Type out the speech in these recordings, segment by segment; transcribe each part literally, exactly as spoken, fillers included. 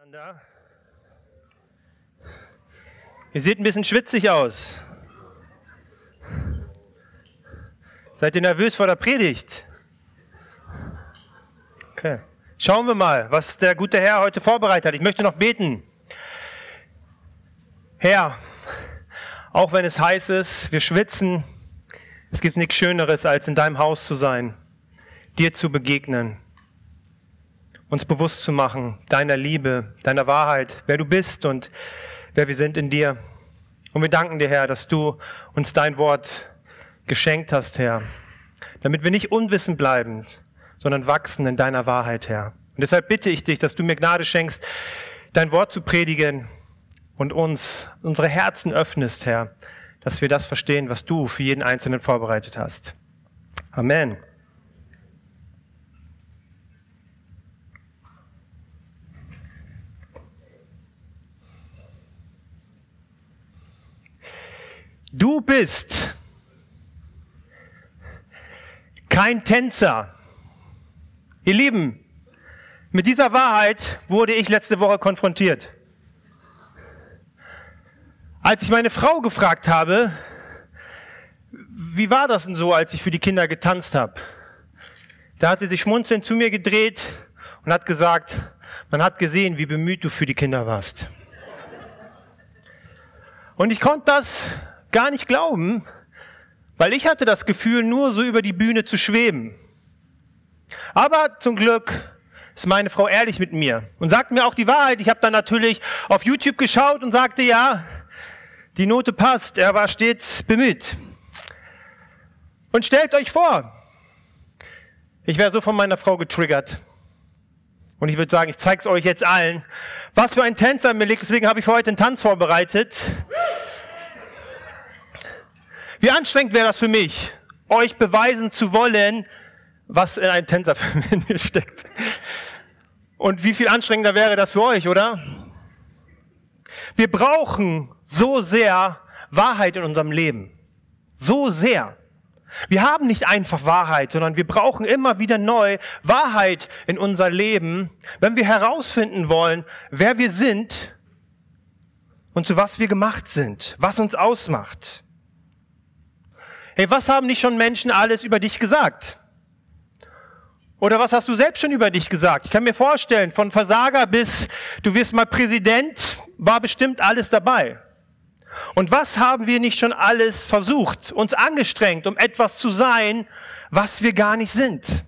miteinander. Ihr seht ein bisschen schwitzig aus. Seid ihr nervös vor der Predigt? Okay. Schauen wir mal, was der gute Herr heute vorbereitet hat. Ich möchte noch beten. Herr, auch wenn es heiß ist, wir schwitzen, es gibt nichts Schöneres, als in deinem Haus zu sein, dir zu begegnen, uns bewusst zu machen, deiner Liebe, deiner Wahrheit, wer du bist und wer wir sind in dir. Und wir danken dir, Herr, dass du uns dein Wort geschenkt hast, Herr, damit wir nicht unwissend bleiben, sondern wachsen in deiner Wahrheit, Herr. Und deshalb bitte ich dich, dass du mir Gnade schenkst, dein Wort zu predigen und uns unsere Herzen öffnest, Herr, dass wir das verstehen, was du für jeden Einzelnen vorbereitet hast. Amen. Du bist kein Tänzer. Ihr Lieben, mit dieser Wahrheit wurde ich letzte Woche konfrontiert. Als ich meine Frau gefragt habe, wie war das denn so, als ich für die Kinder getanzt habe? Da hat sie sich schmunzelnd zu mir gedreht und hat gesagt, man hat gesehen, wie bemüht du für die Kinder warst. Und ich konnte das gar nicht glauben, weil ich hatte das Gefühl, nur so über die Bühne zu schweben. Aber zum Glück ist meine Frau ehrlich mit mir und sagt mir auch die Wahrheit. Ich habe dann natürlich auf YouTube geschaut und sagte, ja, die Note passt, er war stets bemüht. Und stellt euch vor, ich wäre so von meiner Frau getriggert. Und ich würde sagen, ich zeige es euch jetzt allen, was für ein Tänzer mir liegt. Deswegen habe ich für heute einen Tanz vorbereitet. Wie anstrengend wäre das für mich, euch beweisen zu wollen, was in einem Tänzer für mich steckt. Und wie viel anstrengender wäre das für euch, oder? Wir brauchen so sehr Wahrheit in unserem Leben. So sehr. Wir haben nicht einfach Wahrheit, sondern wir brauchen immer wieder neu Wahrheit in unser Leben, wenn wir herausfinden wollen, wer wir sind und zu was wir gemacht sind, was uns ausmacht. Hey, was haben nicht schon Menschen alles über dich gesagt? Oder was hast du selbst schon über dich gesagt? Ich kann mir vorstellen, von Versager bis du wirst mal Präsident, war bestimmt alles dabei. Und was haben wir nicht schon alles versucht, uns angestrengt, um etwas zu sein, was wir gar nicht sind?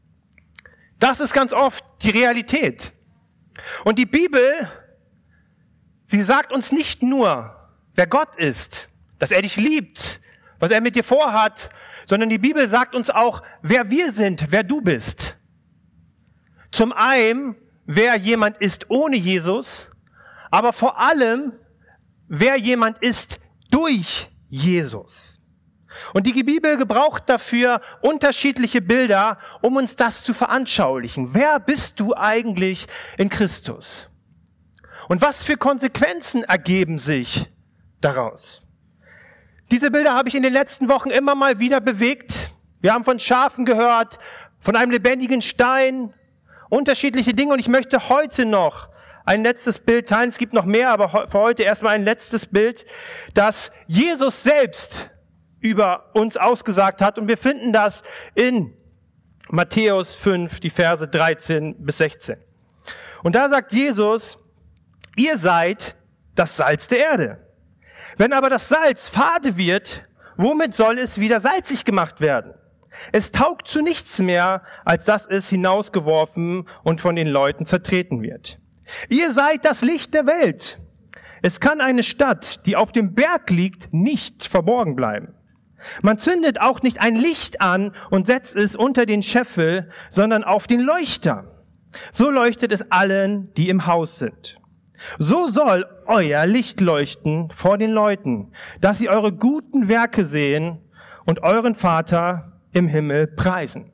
Das ist ganz oft die Realität. Und die Bibel, sie sagt uns nicht nur, wer Gott ist, dass er dich liebt, was er mit dir vorhat, sondern die Bibel sagt uns auch, wer wir sind, wer du bist. Zum einen, wer jemand ist ohne Jesus, aber vor allem, wer jemand ist durch Jesus. Und die Bibel gebraucht dafür unterschiedliche Bilder, um uns das zu veranschaulichen. Wer bist du eigentlich in Christus? Und was für Konsequenzen ergeben sich daraus? Diese Bilder habe ich in den letzten Wochen immer mal wieder bewegt. Wir haben von Schafen gehört, von einem lebendigen Stein, unterschiedliche Dinge. Und ich möchte heute noch ein letztes Bild teilen. Es gibt noch mehr, aber für heute erstmal ein letztes Bild, das Jesus selbst über uns ausgesagt hat. Und wir finden das in Matthäus fünf, die Verse dreizehn bis sechzehn. Und da sagt Jesus, ihr seid das Salz der Erde. Wenn aber das Salz fade wird, womit soll es wieder salzig gemacht werden? Es taugt zu nichts mehr, als dass es hinausgeworfen und von den Leuten zertreten wird. Ihr seid das Licht der Welt. Es kann eine Stadt, die auf dem Berg liegt, nicht verborgen bleiben. Man zündet auch nicht ein Licht an und setzt es unter den Scheffel, sondern auf den Leuchter. So leuchtet es allen, die im Haus sind. So soll euer Licht leuchten vor den Leuten, dass sie eure guten Werke sehen und euren Vater im Himmel preisen.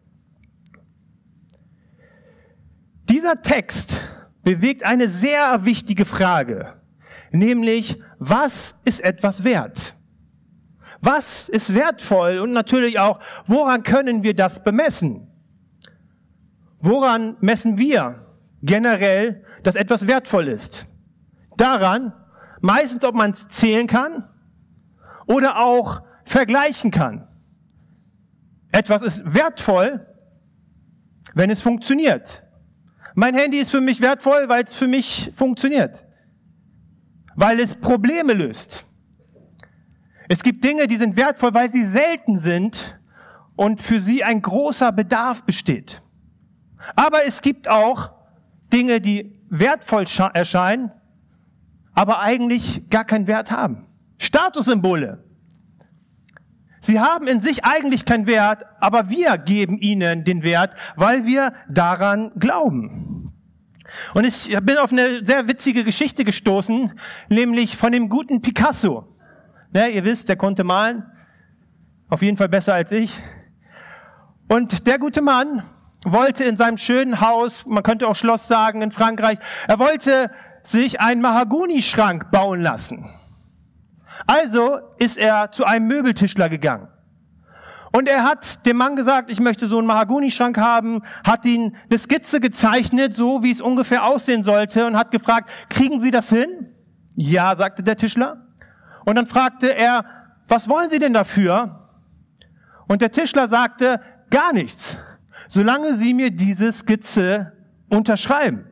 Dieser Text bewegt eine sehr wichtige Frage, nämlich, was ist etwas wert? Was ist wertvoll und natürlich auch, woran können wir das bemessen? Woran messen wir generell, dass etwas wertvoll ist? Daran, meistens, ob man es zählen kann oder auch vergleichen kann. Etwas ist wertvoll, wenn es funktioniert. Mein Handy ist für mich wertvoll, weil es für mich funktioniert. Weil es Probleme löst. Es gibt Dinge, die sind wertvoll, weil sie selten sind und für sie ein großer Bedarf besteht. Aber es gibt auch Dinge, die wertvoll erscheinen, aber eigentlich gar keinen Wert haben. Statussymbole. Sie haben in sich eigentlich keinen Wert, aber wir geben ihnen den Wert, weil wir daran glauben. Und ich bin auf eine sehr witzige Geschichte gestoßen, nämlich von dem guten Picasso. Ne, ihr wisst, der konnte malen, auf jeden Fall besser als ich. Und der gute Mann wollte in seinem schönen Haus, man könnte auch Schloss sagen, in Frankreich, er wollte sich einen Mahagonischrank bauen lassen. Also ist er zu einem Möbeltischler gegangen. Und er hat dem Mann gesagt, ich möchte so einen Mahagonischrank haben, hat ihn eine Skizze gezeichnet, so wie es ungefähr aussehen sollte, und hat gefragt, kriegen Sie das hin? Ja, sagte der Tischler. Und dann fragte er, was wollen Sie denn dafür? Und der Tischler sagte, gar nichts, solange Sie mir diese Skizze unterschreiben.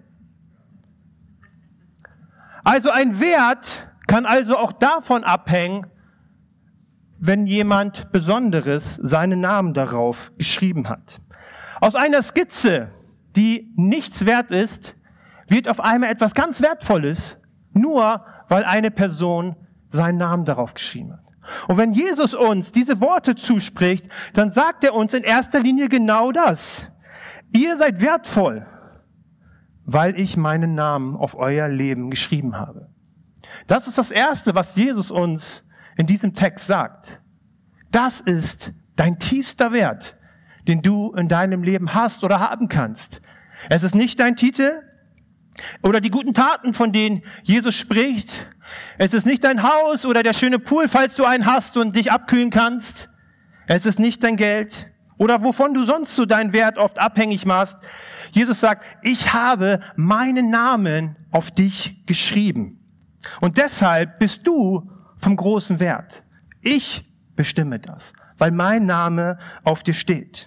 Also ein Wert kann also auch davon abhängen, wenn jemand Besonderes seinen Namen darauf geschrieben hat. Aus einer Skizze, die nichts wert ist, wird auf einmal etwas ganz Wertvolles, nur weil eine Person seinen Namen darauf geschrieben hat. Und wenn Jesus uns diese Worte zuspricht, dann sagt er uns in erster Linie genau das. Ihr seid wertvoll, weil ich meinen Namen auf euer Leben geschrieben habe. Das ist das Erste, was Jesus uns in diesem Text sagt. Das ist dein tiefster Wert, den du in deinem Leben hast oder haben kannst. Es ist nicht dein Titel oder die guten Taten, von denen Jesus spricht. Es ist nicht dein Haus oder der schöne Pool, falls du einen hast und dich abkühlen kannst. Es ist nicht dein Geld oder wovon du sonst so deinen Wert oft abhängig machst. Jesus sagt, ich habe meinen Namen auf dich geschrieben. Und deshalb bist du vom großen Wert. Ich bestimme das, weil mein Name auf dir steht.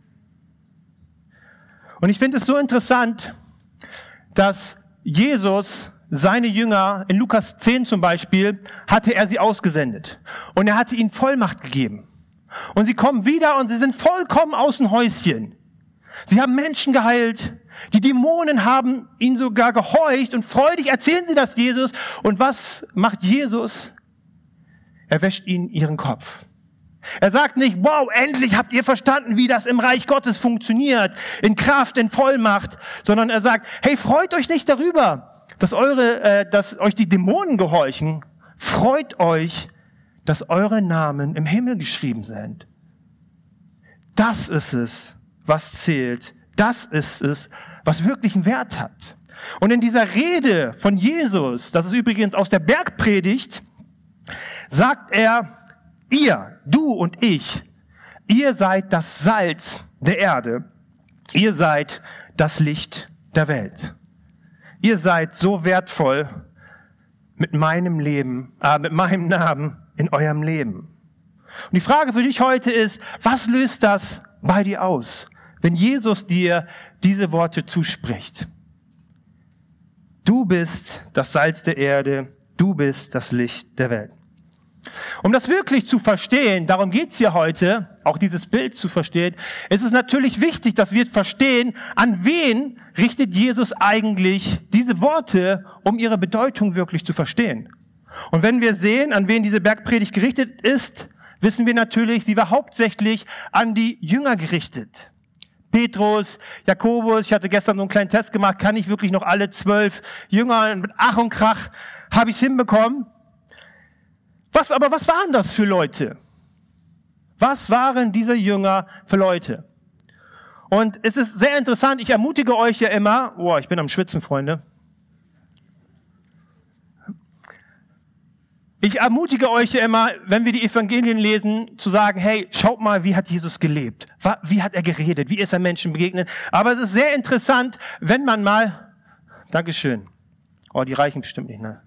Und ich finde es so interessant, dass Jesus seine Jünger, in Lukas zehn zum Beispiel, hatte er sie ausgesendet. Und er hatte ihnen Vollmacht gegeben. Und sie kommen wieder und sie sind vollkommen aus dem Häuschen. Sie haben Menschen geheilt. Die Dämonen haben ihnen sogar gehorcht und freudig erzählen sie das Jesus. Und was macht Jesus? Er wäscht ihnen ihren Kopf. Er sagt nicht, wow, endlich habt ihr verstanden, wie das im Reich Gottes funktioniert, in Kraft, in Vollmacht, sondern er sagt, hey, freut euch nicht darüber, dass eure, äh, dass euch die Dämonen gehorchen. Freut euch, dass eure Namen im Himmel geschrieben sind. Das ist es, was zählt. Das ist es, was wirklich einen Wert hat. Und in dieser Rede von Jesus, das ist übrigens aus der Bergpredigt, sagt er, ihr, du und ich, ihr seid das Salz der Erde. Ihr seid das Licht der Welt. Ihr seid so wertvoll mit meinem Leben, äh, mit meinem Namen in eurem Leben. Und die Frage für dich heute ist, was löst das bei dir aus, wenn Jesus dir diese Worte zuspricht? Du bist das Salz der Erde, du bist das Licht der Welt. Um das wirklich zu verstehen, darum geht's hier heute, auch dieses Bild zu verstehen, ist es natürlich wichtig, dass wir verstehen, an wen richtet Jesus eigentlich diese Worte, um ihre Bedeutung wirklich zu verstehen. Und wenn wir sehen, an wen diese Bergpredigt gerichtet ist, wissen wir natürlich, sie war hauptsächlich an die Jünger gerichtet. Petrus, Jakobus, ich hatte gestern so einen kleinen Test gemacht, kann ich wirklich noch alle zwölf Jünger mit Ach und Krach, habe ich hinbekommen. Was, aber was waren das für Leute? Was waren diese Jünger für Leute? Und es ist sehr interessant, ich ermutige euch ja immer, boah, ich bin am Schwitzen, Freunde. Ich ermutige euch ja immer, wenn wir die Evangelien lesen, zu sagen, hey, schaut mal, wie hat Jesus gelebt? Wie hat er geredet? Wie ist er Menschen begegnet? Aber es ist sehr interessant, wenn man mal Dankeschön. Oh, die reichen bestimmt nicht, ne?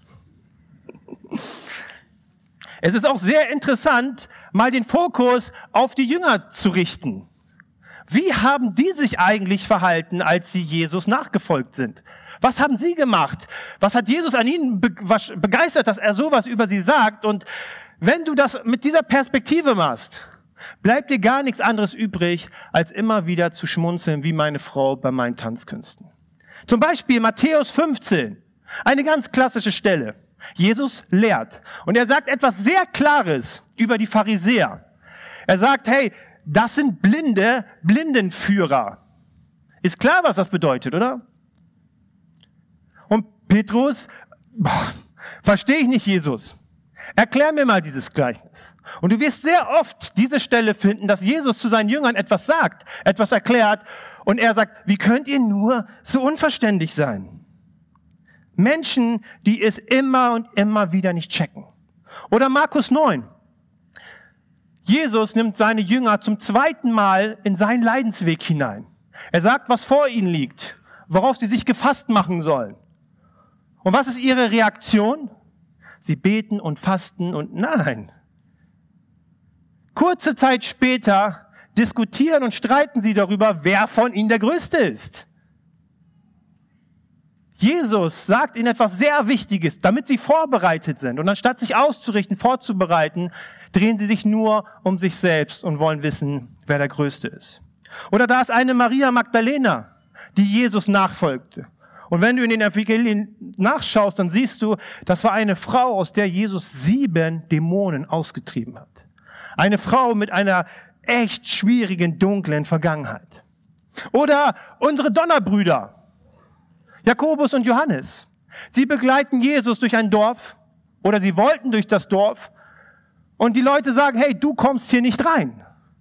Es ist auch sehr interessant, mal den Fokus auf die Jünger zu richten. Wie haben die sich eigentlich verhalten, als sie Jesus nachgefolgt sind? Was haben sie gemacht? Was hat Jesus an ihnen begeistert, dass er sowas über sie sagt? Und wenn du das mit dieser Perspektive machst, bleibt dir gar nichts anderes übrig, als immer wieder zu schmunzeln, wie meine Frau bei meinen Tanzkünsten. Zum Beispiel Matthäus fünfzehn, eine ganz klassische Stelle. Jesus lehrt und er sagt etwas sehr Klares über die Pharisäer. Er sagt, hey, das sind blinde Blindenführer. Ist klar, was das bedeutet, oder? Und Petrus, boah, verstehe ich nicht, Jesus. Erklär mir mal dieses Gleichnis. Und du wirst sehr oft diese Stelle finden, dass Jesus zu seinen Jüngern etwas sagt, etwas erklärt und er sagt, wie könnt ihr nur so unverständlich sein? Menschen, die es immer und immer wieder nicht checken. Oder Markus neun. Jesus nimmt seine Jünger zum zweiten Mal in seinen Leidensweg hinein. Er sagt, was vor ihnen liegt, worauf sie sich gefasst machen sollen. Und was ist ihre Reaktion? Sie beten und fasten und nein. Kurze Zeit später diskutieren und streiten sie darüber, wer von ihnen der Größte ist. Jesus sagt ihnen etwas sehr Wichtiges, damit sie vorbereitet sind. Und anstatt sich auszurichten, vorzubereiten, drehen sie sich nur um sich selbst und wollen wissen, wer der Größte ist. Oder da ist eine Maria Magdalena, die Jesus nachfolgte. Und wenn du in den Evangelien nachschaust, dann siehst du, das war eine Frau, aus der Jesus sieben Dämonen ausgetrieben hat. Eine Frau mit einer echt schwierigen, dunklen Vergangenheit. Oder unsere Donnerbrüder, Jakobus und Johannes. Sie begleiten Jesus durch ein Dorf oder sie wollten durch das Dorf und die Leute sagen, hey, du kommst hier nicht rein.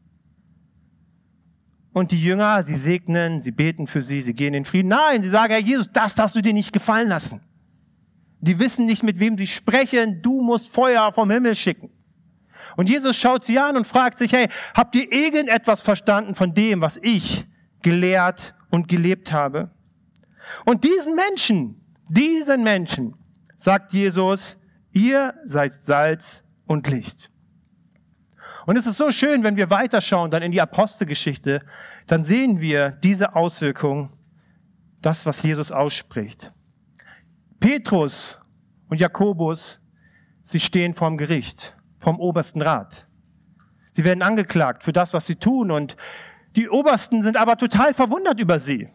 Und die Jünger, sie segnen, sie beten für sie, sie gehen in Frieden. Nein, sie sagen, Herr Jesus, das darfst du dir nicht gefallen lassen. Die wissen nicht, mit wem sie sprechen, du musst Feuer vom Himmel schicken. Und Jesus schaut sie an und fragt sich, hey, habt ihr irgendetwas verstanden von dem, was ich gelehrt und gelebt habe? Und diesen Menschen, diesen Menschen, sagt Jesus, ihr seid Salz und Licht. Und es ist so schön, wenn wir weiterschauen, dann in die Apostelgeschichte, dann sehen wir diese Auswirkung, das, was Jesus ausspricht. Petrus und Jakobus, sie stehen vorm Gericht, vom obersten Rat. Sie werden angeklagt für das, was sie tun und die Obersten sind aber total verwundert über sie.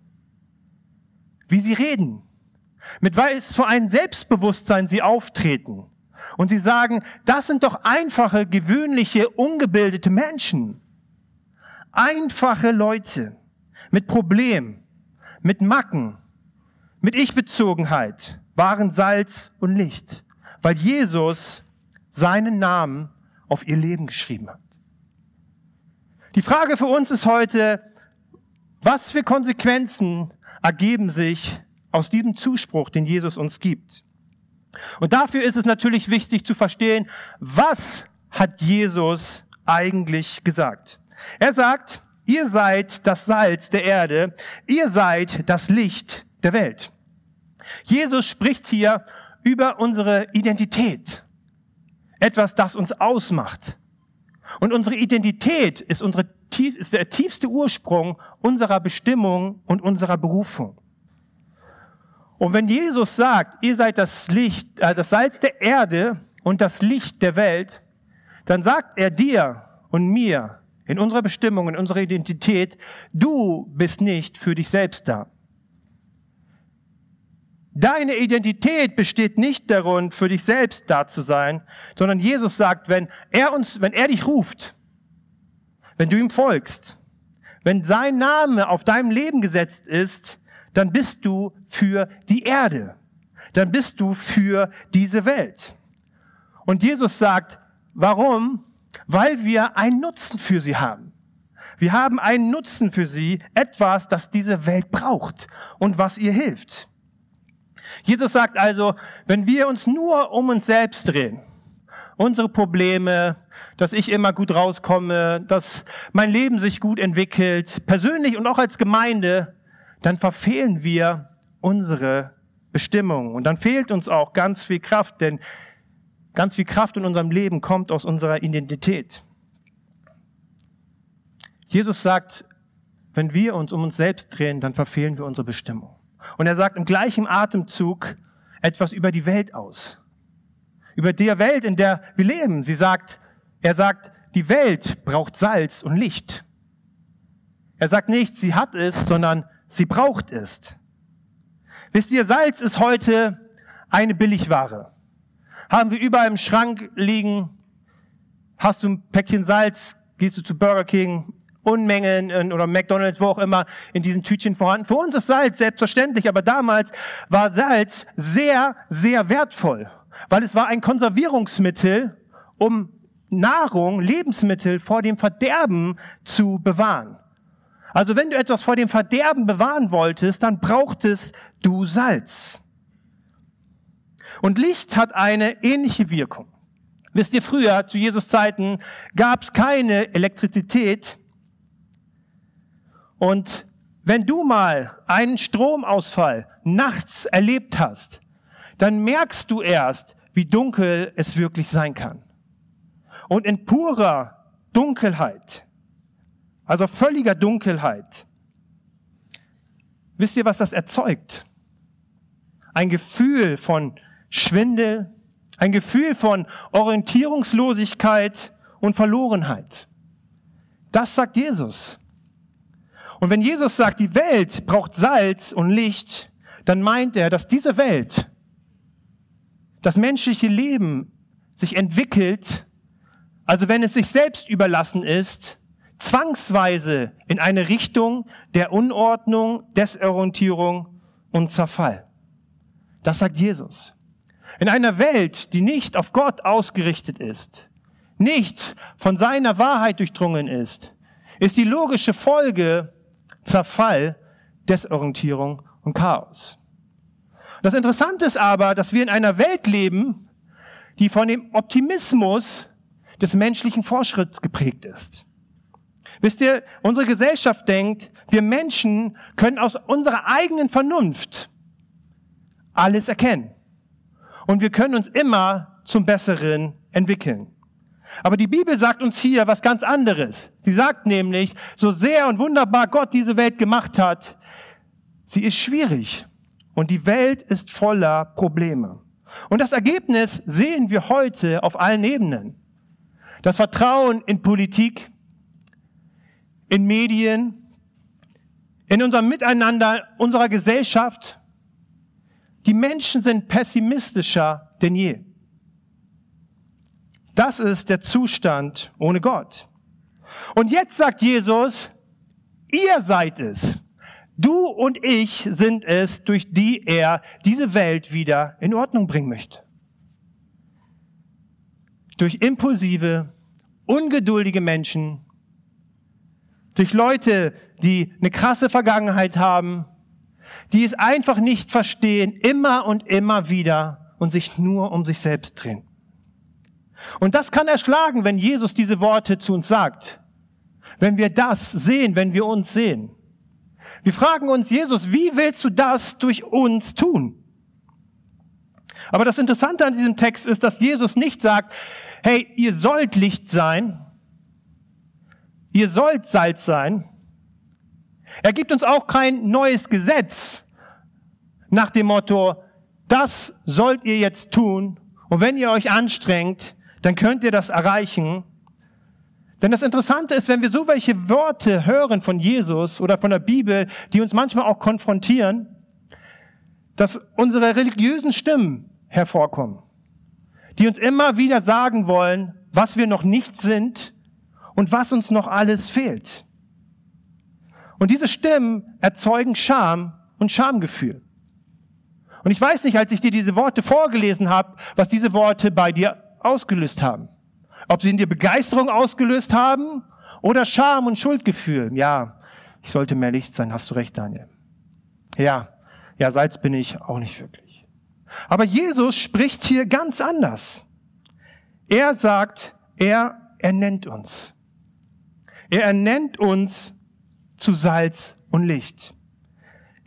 Wie sie reden, mit was für ein Selbstbewusstsein sie auftreten. Und sie sagen, das sind doch einfache, gewöhnliche, ungebildete Menschen. Einfache Leute mit Problemen, mit Macken, mit Ich-Bezogenheit waren Salz und Licht, weil Jesus seinen Namen auf ihr Leben geschrieben hat. Die Frage für uns ist heute, was für Konsequenzen ergeben sich aus diesem Zuspruch, den Jesus uns gibt. Und dafür ist es natürlich wichtig zu verstehen, was hat Jesus eigentlich gesagt? Er sagt, ihr seid das Salz der Erde, ihr seid das Licht der Welt. Jesus spricht hier über unsere Identität, etwas, das uns ausmacht. Und unsere Identität ist, unsere, ist der tiefste Ursprung unserer Bestimmung und unserer Berufung. Und wenn Jesus sagt, ihr seid das Licht, äh, das Salz der Erde und das Licht der Welt, dann sagt er dir und mir in unserer Bestimmung, in unserer Identität, du bist nicht für dich selbst da. Deine Identität besteht nicht darin, für dich selbst da zu sein, sondern Jesus sagt, wenn er uns, wenn er dich ruft, wenn du ihm folgst, wenn sein Name auf deinem Leben gesetzt ist, dann bist du für die Erde. Dann bist du für diese Welt. Und Jesus sagt, warum? Weil wir einen Nutzen für sie haben. Wir haben einen Nutzen für sie, etwas, das diese Welt braucht und was ihr hilft. Jesus sagt also, wenn wir uns nur um uns selbst drehen, unsere Probleme, dass ich immer gut rauskomme, dass mein Leben sich gut entwickelt, persönlich und auch als Gemeinde, dann verfehlen wir unsere Bestimmung. Und dann fehlt uns auch ganz viel Kraft, denn ganz viel Kraft in unserem Leben kommt aus unserer Identität. Jesus sagt, wenn wir uns um uns selbst drehen, dann verfehlen wir unsere Bestimmung. Und er sagt im gleichen Atemzug etwas über die Welt aus. Über die Welt, in der wir leben. Sie sagt, er sagt, die Welt braucht Salz und Licht. Er sagt nicht, sie hat es, sondern sie braucht es. Wisst ihr, Salz ist heute eine Billigware. Haben wir überall im Schrank liegen. Hast du ein Päckchen Salz, gehst du zu Burger King, Unmengen in, oder McDonald's, wo auch immer, in diesen Tütchen vorhanden. Für uns ist Salz selbstverständlich, aber damals war Salz sehr, sehr wertvoll, weil es war ein Konservierungsmittel, um Nahrung, Lebensmittel vor dem Verderben zu bewahren. Also wenn du etwas vor dem Verderben bewahren wolltest, dann brauchtest du Salz. Und Licht hat eine ähnliche Wirkung. Wisst ihr, früher, zu Jesus Zeiten, gab es keine Elektrizität. Und wenn du mal einen Stromausfall nachts erlebt hast, dann merkst du erst, wie dunkel es wirklich sein kann. Und in purer Dunkelheit, also völliger Dunkelheit, wisst ihr, was das erzeugt? Ein Gefühl von Schwindel, ein Gefühl von Orientierungslosigkeit und Verlorenheit. Das sagt Jesus. Und wenn Jesus sagt, die Welt braucht Salz und Licht, dann meint er, dass diese Welt, das menschliche Leben sich entwickelt, also wenn es sich selbst überlassen ist, zwangsweise in eine Richtung der Unordnung, Desorientierung und Zerfall. Das sagt Jesus. In einer Welt, die nicht auf Gott ausgerichtet ist, nicht von seiner Wahrheit durchdrungen ist, ist die logische Folge Zerfall, Desorientierung und Chaos. Das Interessante ist aber, dass wir in einer Welt leben, die von dem Optimismus des menschlichen Fortschritts geprägt ist. Wisst ihr, unsere Gesellschaft denkt, wir Menschen können aus unserer eigenen Vernunft alles erkennen. Und wir können uns immer zum Besseren entwickeln. Aber die Bibel sagt uns hier was ganz anderes. Sie sagt nämlich, so sehr und wunderbar Gott diese Welt gemacht hat, sie ist schwierig und die Welt ist voller Probleme. Und das Ergebnis sehen wir heute auf allen Ebenen. Das Vertrauen in Politik, in Medien, in unserem Miteinander, unserer Gesellschaft. Die Menschen sind pessimistischer denn je. Das ist der Zustand ohne Gott. Und jetzt sagt Jesus, ihr seid es. Du und ich sind es, durch die er diese Welt wieder in Ordnung bringen möchte. Durch impulsive, ungeduldige Menschen, durch Leute, die eine krasse Vergangenheit haben, die es einfach nicht verstehen, immer und immer wieder und sich nur um sich selbst drehen. Und das kann erschlagen, wenn Jesus diese Worte zu uns sagt. Wenn wir das sehen, wenn wir uns sehen. Wir fragen uns, Jesus, wie willst du das durch uns tun? Aber das Interessante an diesem Text ist, dass Jesus nicht sagt, hey, ihr sollt Licht sein, ihr sollt Salz sein. Er gibt uns auch kein neues Gesetz nach dem Motto, das sollt ihr jetzt tun und wenn ihr euch anstrengt, dann könnt ihr das erreichen. Denn das Interessante ist, wenn wir so welche Worte hören von Jesus oder von der Bibel, die uns manchmal auch konfrontieren, dass unsere religiösen Stimmen hervorkommen, die uns immer wieder sagen wollen, was wir noch nicht sind und was uns noch alles fehlt. Und diese Stimmen erzeugen Scham und Schamgefühl. Und ich weiß nicht, als ich dir diese Worte vorgelesen habe, was diese Worte bei dir ausgelöst haben. Ob sie in dir Begeisterung ausgelöst haben oder Scham und Schuldgefühl. Ja, ich sollte mehr Licht sein, hast du recht, Daniel. Ja, ja, Salz bin ich auch nicht wirklich. Aber Jesus spricht hier ganz anders. Er sagt, er ernennt uns. Er ernennt uns zu Salz und Licht.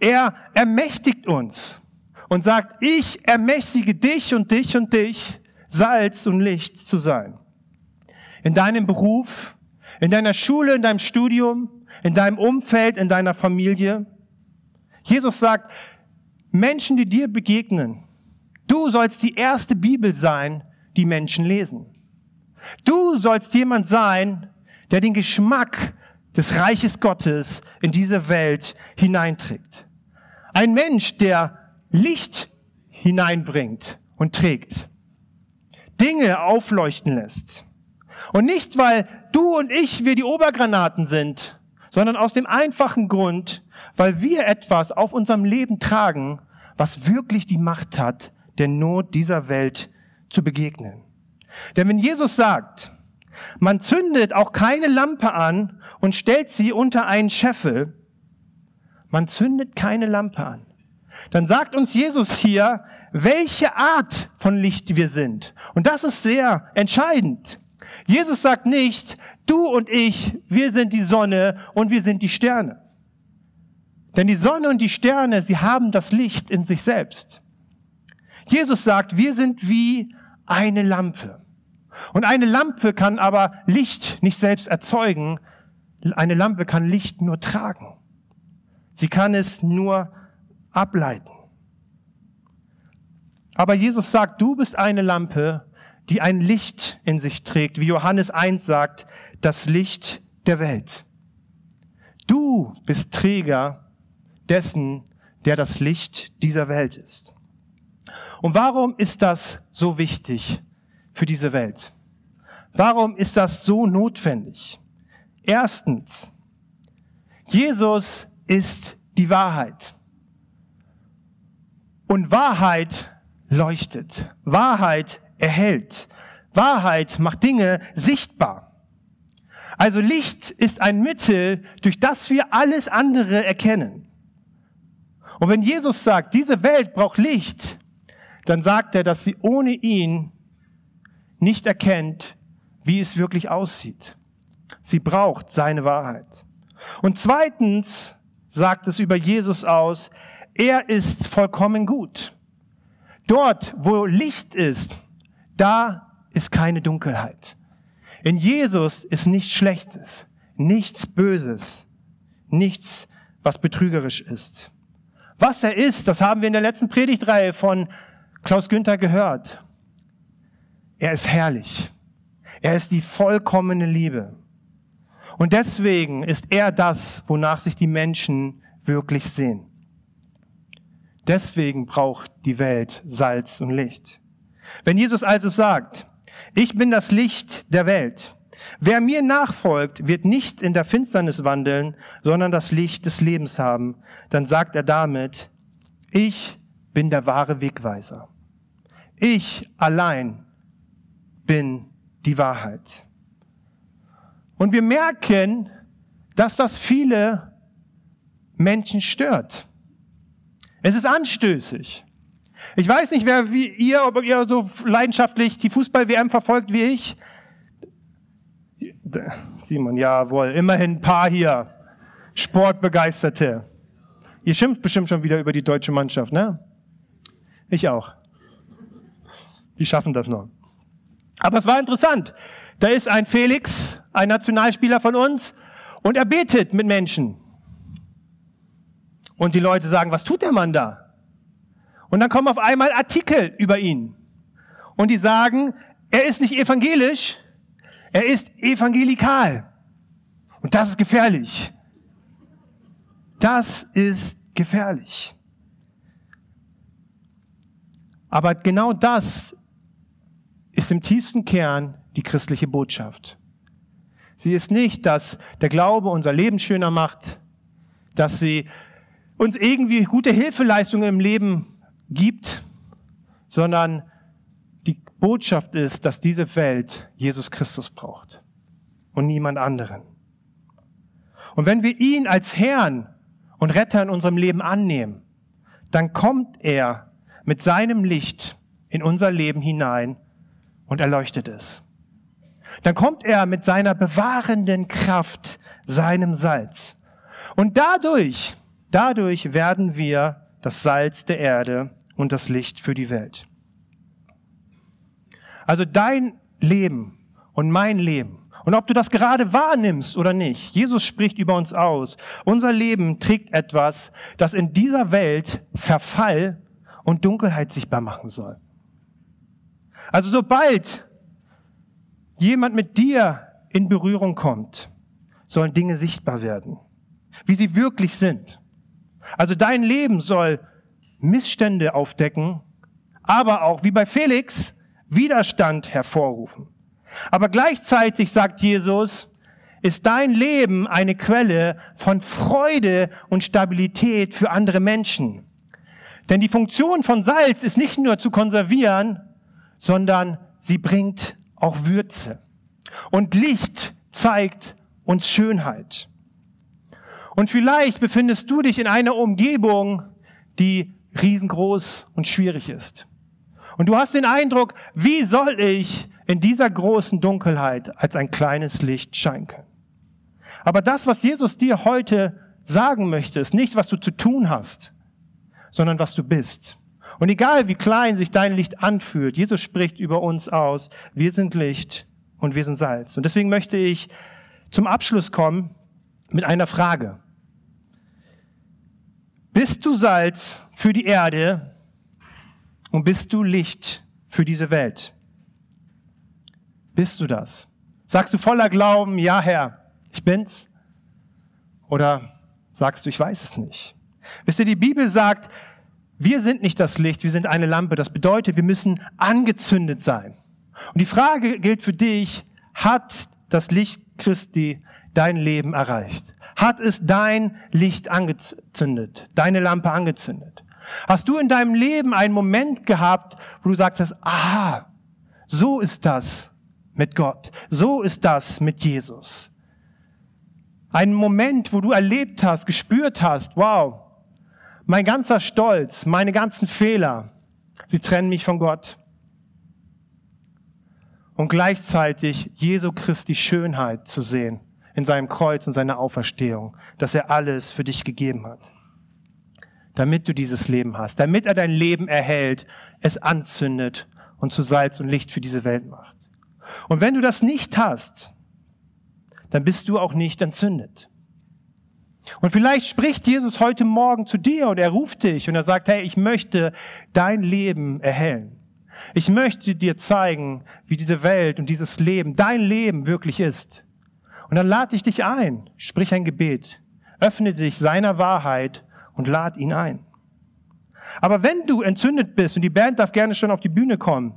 Er ermächtigt uns und sagt, ich ermächtige dich und dich und dich, Salz und Licht zu sein. In deinem Beruf, in deiner Schule, in deinem Studium, in deinem Umfeld, in deiner Familie. Jesus sagt, Menschen, die dir begegnen, du sollst die erste Bibel sein, die Menschen lesen. Du sollst jemand sein, der den Geschmack des Reiches Gottes in diese Welt hineinträgt. Ein Mensch, der Licht hineinbringt und trägt. Dinge aufleuchten lässt. Und nicht, weil du und ich, wir die Obergranaten sind, sondern aus dem einfachen Grund, weil wir etwas auf unserem Leben tragen, was wirklich die Macht hat, der Not dieser Welt zu begegnen. Denn wenn Jesus sagt, man zündet auch keine Lampe an und stellt sie unter einen Scheffel, man zündet keine Lampe an, dann sagt uns Jesus hier, welche Art von Licht wir sind. Und das ist sehr entscheidend. Jesus sagt nicht, du und ich, wir sind die Sonne und wir sind die Sterne. Denn die Sonne und die Sterne, sie haben das Licht in sich selbst. Jesus sagt, wir sind wie eine Lampe. Und eine Lampe kann aber Licht nicht selbst erzeugen. Eine Lampe kann Licht nur tragen. Sie kann es nur ableiten. Aber Jesus sagt, du bist eine Lampe, die ein Licht in sich trägt, wie Johannes eins sagt, das Licht der Welt. Du bist Träger dessen, der das Licht dieser Welt ist. Und warum ist das so wichtig für diese Welt? Warum ist das so notwendig? Erstens, Jesus ist die Wahrheit. Und Wahrheit leuchtet. Wahrheit erhält. Wahrheit macht Dinge sichtbar. Also Licht ist ein Mittel, durch das wir alles andere erkennen. Und wenn Jesus sagt, diese Welt braucht Licht, dann sagt er, dass sie ohne ihn nicht erkennt, wie es wirklich aussieht. Sie braucht seine Wahrheit. Und zweitens sagt es über Jesus aus, er ist vollkommen gut. Dort, wo Licht ist, da ist keine Dunkelheit. In Jesus ist nichts Schlechtes, nichts Böses, nichts, was betrügerisch ist. Was er ist, das haben wir in der letzten Predigtreihe von Klaus Günther gehört. Er ist herrlich. Er ist die vollkommene Liebe. Und deswegen ist er das, wonach sich die Menschen wirklich sehen. Deswegen braucht die Welt Salz und Licht. Wenn Jesus also sagt, ich bin das Licht der Welt. Wer mir nachfolgt, wird nicht in der Finsternis wandeln, sondern das Licht des Lebens haben. Dann sagt er damit, ich bin der wahre Wegweiser. Ich allein bin die Wahrheit. Und wir merken, dass das viele Menschen stört. Es ist anstößig. Ich weiß nicht, wer wie ihr, ob ihr so leidenschaftlich die Fußball-W M verfolgt wie ich. Simon, jawohl, immerhin ein paar hier. Sportbegeisterte. Ihr schimpft bestimmt schon wieder über die deutsche Mannschaft, ne? Ich auch. Die schaffen das noch. Aber es war interessant. Da ist ein Felix, ein Nationalspieler von uns, und er betet mit Menschen. Und die Leute sagen, was tut der Mann da? Und dann kommen auf einmal Artikel über ihn. Und die sagen, er ist nicht evangelisch, er ist evangelikal. Und das ist gefährlich. Das ist gefährlich. Aber genau das ist im tiefsten Kern die christliche Botschaft. Sie ist nicht, dass der Glaube unser Leben schöner macht, dass sie uns irgendwie gute Hilfeleistungen im Leben gibt, sondern die Botschaft ist, dass diese Welt Jesus Christus braucht und niemand anderen. Und wenn wir ihn als Herrn und Retter in unserem Leben annehmen, dann kommt er mit seinem Licht in unser Leben hinein und erleuchtet es. Dann kommt er mit seiner bewahrenden Kraft, seinem Salz. Und dadurch Dadurch werden wir das Salz der Erde und das Licht für die Welt. Also dein Leben und mein Leben, und ob du das gerade wahrnimmst oder nicht, Jesus spricht über uns aus. Unser Leben trägt etwas, das in dieser Welt Verfall und Dunkelheit sichtbar machen soll. Also sobald jemand mit dir in Berührung kommt, sollen Dinge sichtbar werden, wie sie wirklich sind. Also dein Leben soll Missstände aufdecken, aber auch, wie bei Felix, Widerstand hervorrufen. Aber gleichzeitig, sagt Jesus, ist dein Leben eine Quelle von Freude und Stabilität für andere Menschen. Denn die Funktion von Salz ist nicht nur zu konservieren, sondern sie bringt auch Würze. Und Licht zeigt uns Schönheit. Und vielleicht befindest du dich in einer Umgebung, die riesengroß und schwierig ist. Und du hast den Eindruck, wie soll ich in dieser großen Dunkelheit als ein kleines Licht scheinen können? Aber das, was Jesus dir heute sagen möchte, ist nicht, was du zu tun hast, sondern was du bist. Und egal, wie klein sich dein Licht anfühlt, Jesus spricht über uns aus, wir sind Licht und wir sind Salz. Und deswegen möchte ich zum Abschluss kommen mit einer Frage. Bist du Salz für die Erde und bist du Licht für diese Welt? Bist du das? Sagst du voller Glauben, ja Herr, ich bin's? Oder sagst du, ich weiß es nicht? Wisst ihr, die Bibel sagt, wir sind nicht das Licht, wir sind eine Lampe. Das bedeutet, wir müssen angezündet sein. Und die Frage gilt für dich, hat das Licht Christi dein Leben erreicht? Hat es dein Licht angezündet, deine Lampe angezündet? Hast du in deinem Leben einen Moment gehabt, wo du sagst, aha, so ist das mit Gott, so ist das mit Jesus? Einen Moment, wo du erlebt hast, gespürt hast, wow, mein ganzer Stolz, meine ganzen Fehler, sie trennen mich von Gott. Und gleichzeitig Jesu Christi Schönheit zu sehen in seinem Kreuz und seiner Auferstehung, dass er alles für dich gegeben hat. Damit du dieses Leben hast, damit er dein Leben erhält, es anzündet und zu Salz und Licht für diese Welt macht. Und wenn du das nicht hast, dann bist du auch nicht entzündet. Und vielleicht spricht Jesus heute Morgen zu dir und er ruft dich und er sagt, hey, ich möchte dein Leben erhellen. Ich möchte dir zeigen, wie diese Welt und dieses Leben, dein Leben wirklich ist. Und dann lade ich dich ein, sprich ein Gebet, öffne dich seiner Wahrheit und lad ihn ein. Aber wenn du entzündet bist, und die Band darf gerne schon auf die Bühne kommen,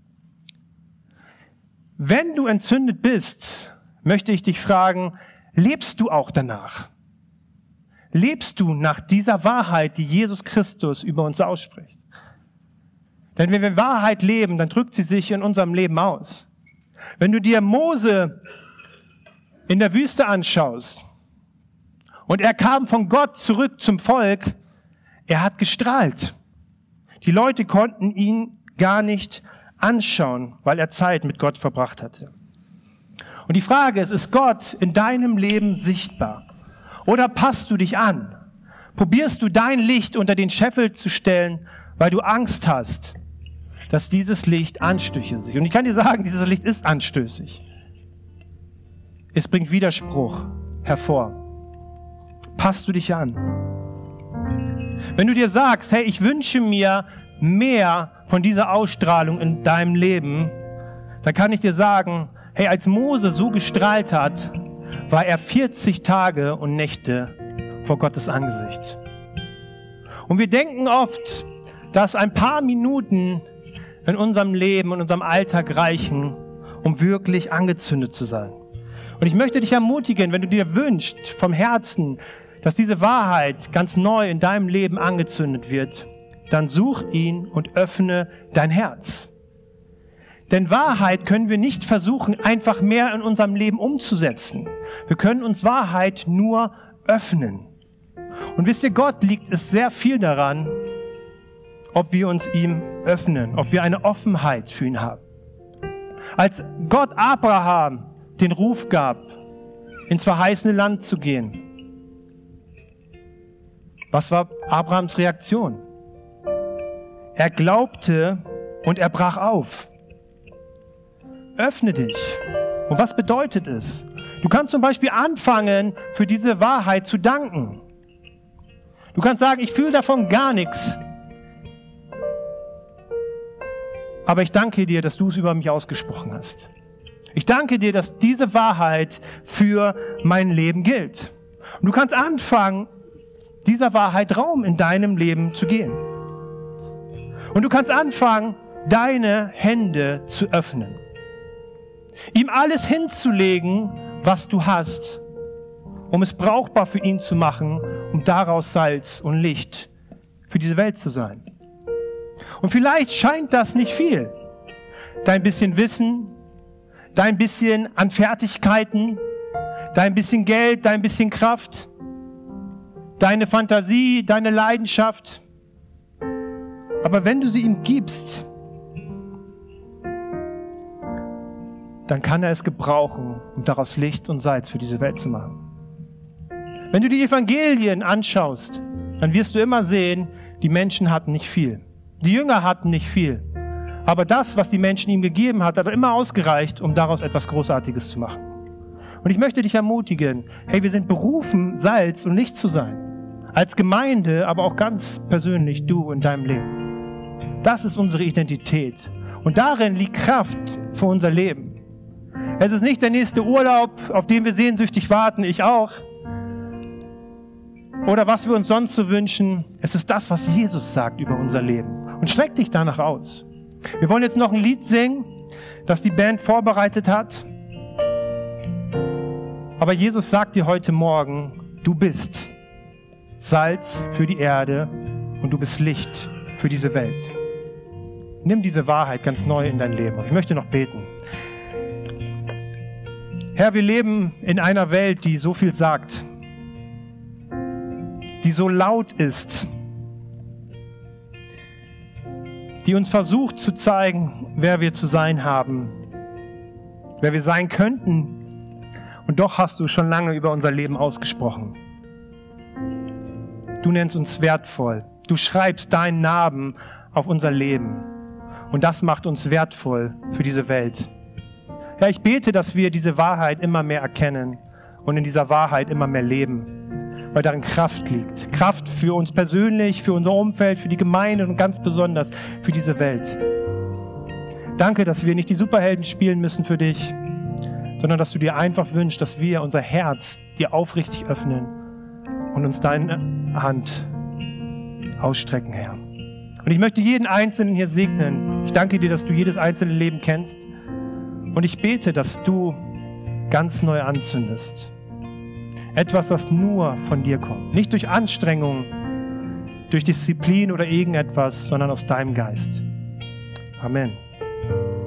wenn du entzündet bist, möchte ich dich fragen, lebst du auch danach? Lebst du nach dieser Wahrheit, die Jesus Christus über uns ausspricht? Denn wenn wir Wahrheit leben, dann drückt sie sich in unserem Leben aus. Wenn du dir Mose in der Wüste anschaust und er kam von Gott zurück zum Volk, er hat gestrahlt. Die Leute konnten ihn gar nicht anschauen, weil er Zeit mit Gott verbracht hatte. Und die Frage ist, ist Gott in deinem Leben sichtbar? Oder passt du dich an? Probierst du dein Licht unter den Scheffel zu stellen, weil du Angst hast, dass dieses Licht anstößig ist? Und ich kann dir sagen, dieses Licht ist anstößig. Es bringt Widerspruch hervor. Passt du dich an? Wenn du dir sagst, hey, ich wünsche mir mehr von dieser Ausstrahlung in deinem Leben, dann kann ich dir sagen, hey, als Mose so gestrahlt hat, war er vierzig Tage und Nächte vor Gottes Angesicht. Und wir denken oft, dass ein paar Minuten in unserem Leben, in unserem Alltag reichen, um wirklich angezündet zu sein. Und ich möchte dich ermutigen, wenn du dir wünschst, vom Herzen, dass diese Wahrheit ganz neu in deinem Leben angezündet wird, dann such ihn und öffne dein Herz. Denn Wahrheit können wir nicht versuchen, einfach mehr in unserem Leben umzusetzen. Wir können uns Wahrheit nur öffnen. Und wisst ihr, Gott liegt es sehr viel daran, ob wir uns ihm öffnen, ob wir eine Offenheit für ihn haben. Als Gott Abraham den Ruf gab, ins verheißene Land zu gehen, Was war Abrahams Reaktion? Er glaubte und er brach auf. Öffne dich. Und was bedeutet es? Du kannst zum Beispiel anfangen, für diese Wahrheit zu danken. Du kannst sagen, ich fühle davon gar nichts. Aber ich danke dir, dass du es über mich ausgesprochen hast. Ich danke dir, dass diese Wahrheit für mein Leben gilt. Und du kannst anfangen, dieser Wahrheit Raum in deinem Leben zu geben. Und du kannst anfangen, deine Hände zu öffnen. Ihm alles hinzulegen, was du hast, um es brauchbar für ihn zu machen, um daraus Salz und Licht für diese Welt zu sein. Und vielleicht scheint das nicht viel. Dein bisschen Wissen, dein bisschen an Fertigkeiten, dein bisschen Geld, dein bisschen Kraft, deine Fantasie, deine Leidenschaft. Aber wenn du sie ihm gibst, dann kann er es gebrauchen, um daraus Licht und Salz für diese Welt zu machen. Wenn du die Evangelien anschaust, dann wirst du immer sehen, die Menschen hatten nicht viel. Die Jünger hatten nicht viel. Aber das, was die Menschen ihm gegeben hat, hat immer ausgereicht, um daraus etwas Großartiges zu machen. Und ich möchte dich ermutigen, hey, wir sind berufen, Salz und Licht zu sein. Als Gemeinde, aber auch ganz persönlich du in deinem Leben. Das ist unsere Identität. Und darin liegt Kraft für unser Leben. Es ist nicht der nächste Urlaub, auf den wir sehnsüchtig warten, ich auch. Oder was wir uns sonst so wünschen. Es ist das, was Jesus sagt über unser Leben. Und streck dich danach aus. Wir wollen jetzt noch ein Lied singen, das die Band vorbereitet hat. Aber Jesus sagt dir heute Morgen, du bist Salz für die Erde und du bist Licht für diese Welt. Nimm diese Wahrheit ganz neu in dein Leben. Ich möchte noch beten. Herr, wir leben in einer Welt, die so viel sagt, die so laut ist, die uns versucht zu zeigen, wer wir zu sein haben, wer wir sein könnten. Und doch hast du schon lange über unser Leben ausgesprochen. Du nennst uns wertvoll. Du schreibst deinen Namen auf unser Leben. Und das macht uns wertvoll für diese Welt. Herr, ich bete, dass wir diese Wahrheit immer mehr erkennen und in dieser Wahrheit immer mehr leben, weil darin Kraft liegt. Kraft für uns persönlich, für unser Umfeld, für die Gemeinde und ganz besonders für diese Welt. Danke, dass wir nicht die Superhelden spielen müssen für dich, sondern dass du dir einfach wünschst, dass wir unser Herz dir aufrichtig öffnen und uns deine Hand ausstrecken, Herr. Und ich möchte jeden Einzelnen hier segnen. Ich danke dir, dass du jedes einzelne Leben kennst. Und ich bete, dass du ganz neu anzündest. Etwas, das nur von dir kommt. Nicht durch Anstrengung, durch Disziplin oder irgendetwas, sondern aus deinem Geist. Amen.